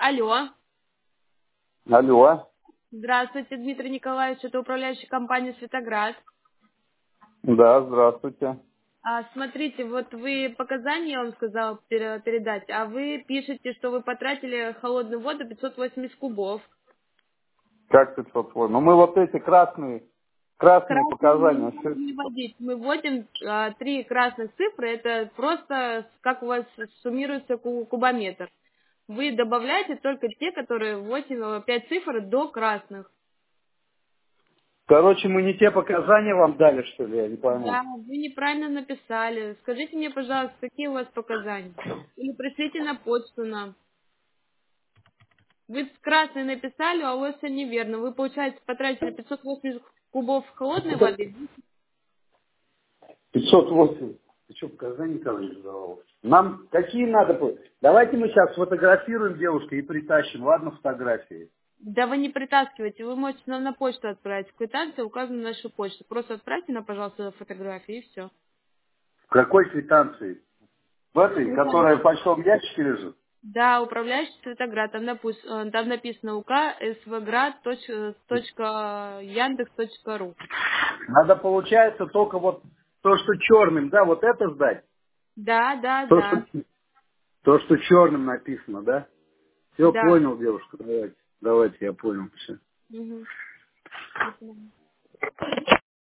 Алло. Алло. Здравствуйте, Дмитрий Николаевич, это управляющая компания «Светоград». Да, здравствуйте. Смотрите, вот вы показания, я вам сказала передать, а вы пишете, что вы потратили холодную воду 580 кубов. Как 508? Ну, мы вот эти красные Красные мы не показания. можем вводить. Мы вводим 3 красных цифры, это просто как у вас суммируется кубометр. Вы добавляете только те, которые 5 цифр до красных. Короче, мы не те показания вам дали, что ли, я не Да, пойму. вы неправильно написали. Скажите мне, пожалуйста, какие у вас показания? Или пришлите на почту нам. Вы красный написали, а у вас все неверно. Вы, получается, потратили 580 кубов холодной воды. 508. Ты что, показания никого не задавал? Нам какие надо? Давайте мы сейчас сфотографируем девушку и притащим, ладно, фотографии. Да вы не притаскивайте, вы можете нам на почту отправить. В квитанции указана наша почта. Просто отправьте нам, пожалуйста, фотографии и все. В какой квитанции? В этой, которая в почтовом ящике лежит? Да, управляющий Светоград, там написано УК svgrad.yandex.ru. Надо, получается, только вот то, что черным, да, вот это сдать? Да, да, То, да, что, то, что черным написано, да? Все, да. понял, девушка, давайте. Давайте, я понял, все. Мгм. До свидания.